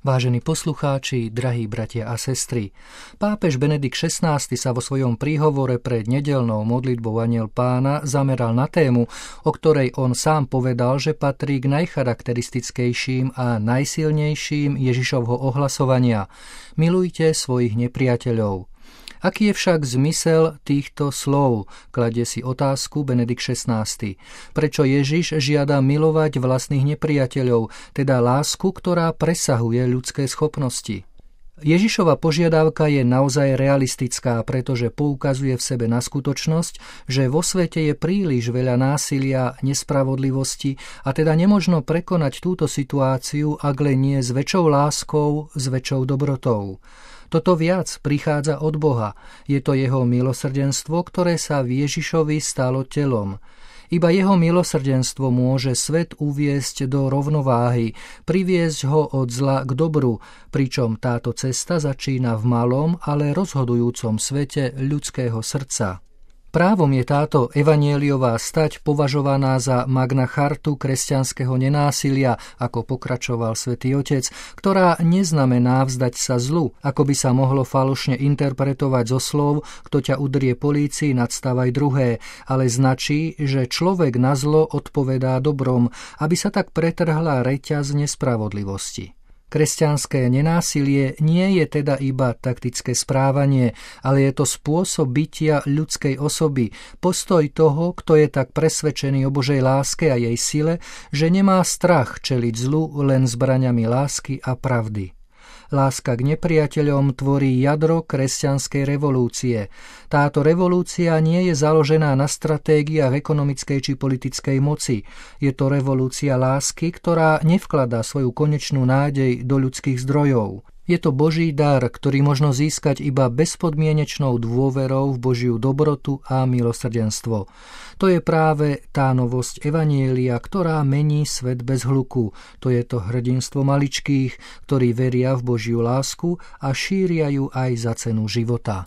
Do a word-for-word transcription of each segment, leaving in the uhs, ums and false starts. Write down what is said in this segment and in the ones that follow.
Vážení poslucháči, drahí bratia a sestry, pápež Benedikt šestnásty sa vo svojom príhovore pred nedeľnou modlitbou Anjel Pána zameral na tému, o ktorej on sám povedal, že patrí k najcharakteristickejším a najsilnejším Ježišovho ohlasovania. Milujte svojich nepriateľov. Aký je však zmysel týchto slov? Kladie si otázku Benedikt šestnásty. Prečo Ježiš žiada milovať vlastných nepriateľov, teda lásku, ktorá presahuje ľudské schopnosti? Ježišova požiadavka je naozaj realistická, pretože poukazuje v sebe na skutočnosť, že vo svete je príliš veľa násilia, nespravodlivosti a teda nemožno prekonať túto situáciu, ak len nie s väčšou láskou, s väčšou dobrotou. Toto viac prichádza od Boha. Je to jeho milosrdenstvo, ktoré sa v Ježišovi stalo telom. Iba jeho milosrdenstvo môže svet uviesť do rovnováhy, priviesť ho od zla k dobru, pričom táto cesta začína v malom, ale rozhodujúcom svete ľudského srdca. Právom je táto evanjeliová stať považovaná za magna chartu kresťanského nenásilia, ako pokračoval Svätý Otec, ktorá neznamená vzdať sa zlu, ako by sa mohlo falošne interpretovať zo slov, kto ťa udrie polícii, nadstávaj druhé, ale značí, že človek na zlo odpovedá dobrom, aby sa tak pretrhla reťaz nespravodlivosti. Kresťanské nenásilie nie je teda iba taktické správanie, ale je to spôsob bytia ľudskej osoby, postoj toho, kto je tak presvedčený o Božej láske a jej sile, že nemá strach čeliť zlu len zbraňami lásky a pravdy. Láska k nepriateľom tvorí jadro kresťanskej revolúcie. Táto revolúcia nie je založená na stratégiách ekonomickej či politickej moci. Je to revolúcia lásky, ktorá nevkladá svoju konečnú nádej do ľudských zdrojov. Je to Boží dar, ktorý možno získať iba bezpodmienečnou dôverou v Božiu dobrotu a milosrdenstvo. To je práve tá novosť evanjelia, ktorá mení svet bez hluku. To je to hrdinstvo maličkých, ktorí veria v Božiu lásku a šíria ju aj za cenu života.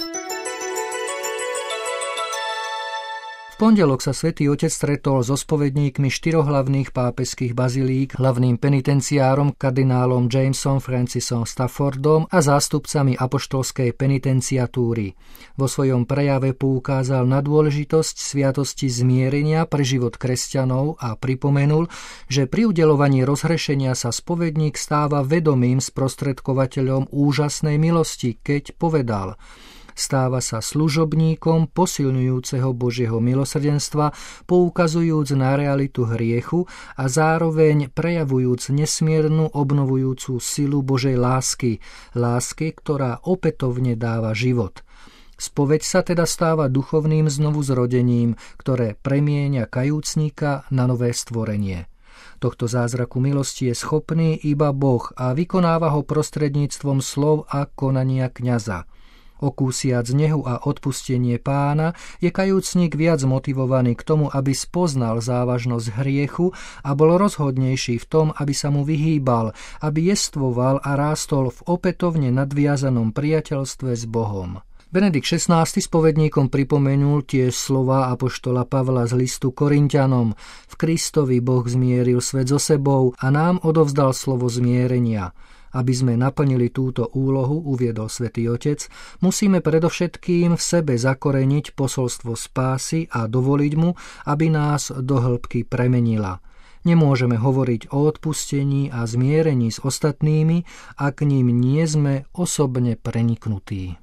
V pondelok sa Svätý Otec stretol so spovedníkmi štyroch hlavných pápežských bazilík, hlavným penitenciárom kardinálom Jamesom Francisom Staffordom a zástupcami apoštolskej penitenciatúry. Vo svojom prejave poukázal na dôležitosť sviatosti zmierenia pre život kresťanov a pripomenul, že pri udeľovaní rozhrešenia sa spovedník stáva vedomým sprostredkovateľom úžasnej milosti, keď povedal: stáva sa služobníkom posilňujúceho Božieho milosrdenstva, poukazujúc na realitu hriechu a zároveň prejavujúc nesmiernu obnovujúcu silu Božej lásky, lásky, ktorá opätovne dáva život. Spoveď sa teda stáva duchovným znovuzrodením, ktoré premieňa kajúcnika na nové stvorenie. Tohto zázraku milosti je schopný iba Boh a vykonáva ho prostredníctvom slov a konania kňaza. Okúsiac nehu a odpustenie Pána, je kajúcnik viac motivovaný k tomu, aby spoznal závažnosť hriechu a bol rozhodnejší v tom, aby sa mu vyhýbal, aby jestvoval a rástol v opätovne nadviazanom priateľstve s Bohom. Benedikt šestnásty spovedníkom pripomenul tie slová apoštola Pavla z listu Korinťanom: v Kristovi Boh zmieril svet so sebou a nám odovzdal slovo zmierenia. Aby sme naplnili túto úlohu, uviedol Svätý Otec, musíme predovšetkým v sebe zakoreniť posolstvo spásy a dovoliť mu, aby nás do hĺbky premenila. Nemôžeme hovoriť o odpustení a zmierení s ostatnými, ak ním nie sme osobne preniknutí.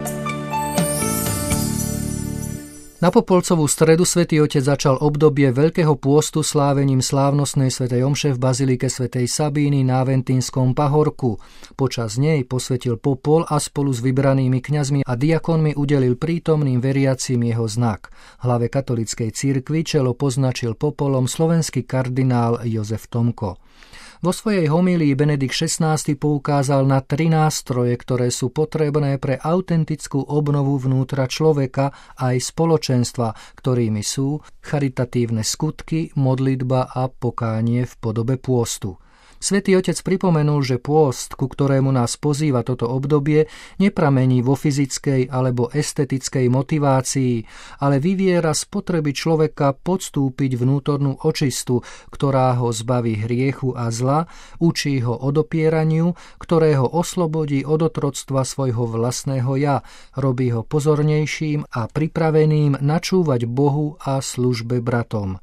Na Popolcovú stredu Svätý Otec začal obdobie Veľkého pôstu slávením slávnostnej svätej omše v bazilike svätej Sabíny na Aventínskom pahorku. Počas nej posvetil popol a spolu s vybranými kňazmi a diakonmi udelil prítomným veriacim jeho znak. Hlave katolíckej cirkvi čelo poznačil popolom slovenský kardinál Jozef Tomko. Vo svojej homílii Benedikt šestnásty poukázal na tri nástroje, ktoré sú potrebné pre autentickú obnovu vnútra človeka aj spoločenstva, ktorými sú charitatívne skutky, modlitba a pokánie v podobe pôstu. Svätý Otec pripomenul, že pôst, ku ktorému nás pozýva toto obdobie, nepramení vo fyzickej alebo estetickej motivácii, ale vyviera z potreby človeka podstúpiť vnútornú očistu, ktorá ho zbaví hriechu a zla, učí ho odopieraniu, ktoré ho oslobodí od otroctva svojho vlastného ja, robí ho pozornejším a pripraveným načúvať Bohu a službe bratom.